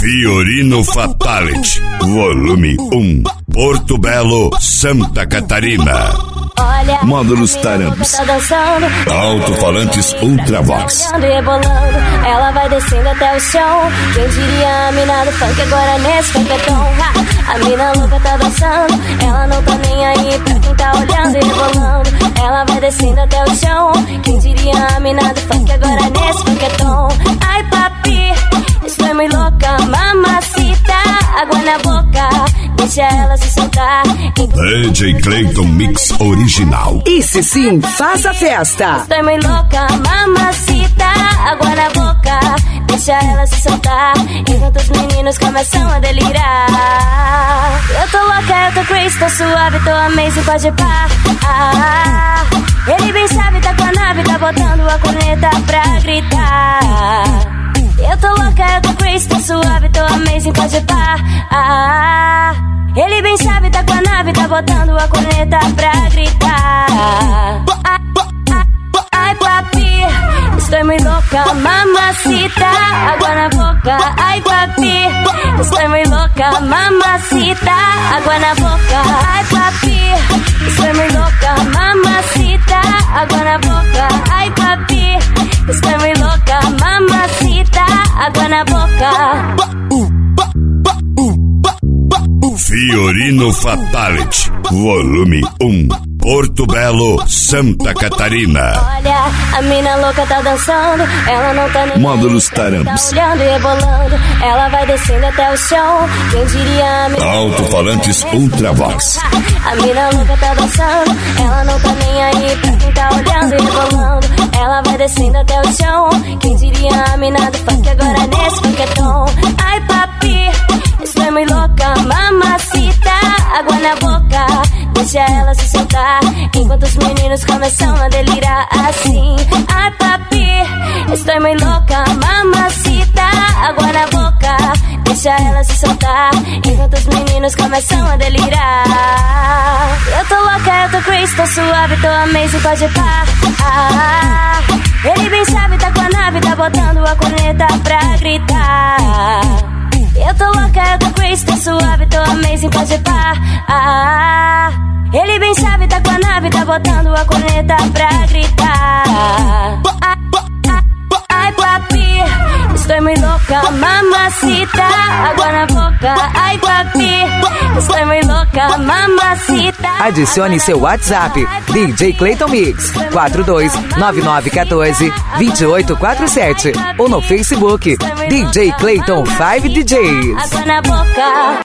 Fiorino Fatality, volume 1, Porto Belo, Santa Catarina. Olha, Módulos Taramps, tá dançando, alto-falantes Ultravox. Rebolando, ela vai descendo até o chão. Quem diria a mina do funk agora nesse funketão. A mina louca tá dançando, ela não tá nem aí pra quem tá olhando e rebolando. Ela vai descendo até o chão. Quem diria a mina do funk agora nesse funketão. Ai papi, estou muito louca, mamacita, água na boca, deixa ela se soltar. DJ Clayton Mix original. Esse sim, faça festa. Estou muito louca, mamacita, água na boca, deixa ela se soltar. Enquanto os meninos começam a delirar. Eu tô louca, eu tô crazy, tô suave, tô amazing, pode pá. Ele bem sabe, tá com a nave, tá botando a corneta pra gritar. Eu tô louca, eu tô crazy, tô suave, tô amazing, pode pá. Ele bem sabe, tá com a nave, tá botando a corneta pra gritar. Ai papi, estou muito louca, mamacita, água na boca. Ai papi, estou muito louca, mamacita, água na boca. Ai papi, estou muito louca, mamacita, água na boca. Ai papi, estou muito louca, mamacita, água na boca. Fiorino Fatality, volume 1, Porto Belo, Santa Catarina. Olha, a mina louca tá dançando, ela não tá nem Módulos tá Taramps, olhando e rebolando, ela vai descendo até o chão. Quem diria a mina alto-falantes Ultravox. A mina louca tá dançando, ela não tá nem aí pra quem tá olhando e rebolando. Ela vai descendo até o chão. Quem diria a mina do funk agora nesse funketão. Ai papi, estou muito louca, mamacita, água na boca, deixa ela se soltar. Enquanto os meninos começam a delirar assim. Ai papi, estou muito louca, mamacita, água na boca, deixa ela se soltar. Enquanto os meninos começam a delirar. Eu tô louca, eu tô crazy, tô suave, tô amazing, pode pá. Ele bem sabe, tá com a nave, tá botando a corneta pra gritar. Eu tô louca, eu tô crazy, tô suave, tô amazing, pode pá. Ele bem sabe, tá com a nave, tá botando a corneta pra gritar. Ai papi, estou muito louca, mamacita, água na boca. Ai papi, estou muito louca, mamacita. Adicione seu WhatsApp, DJ Clayton Mix 4299142847 ou no Facebook, DJ Clayton 5 DJs. Água na boca.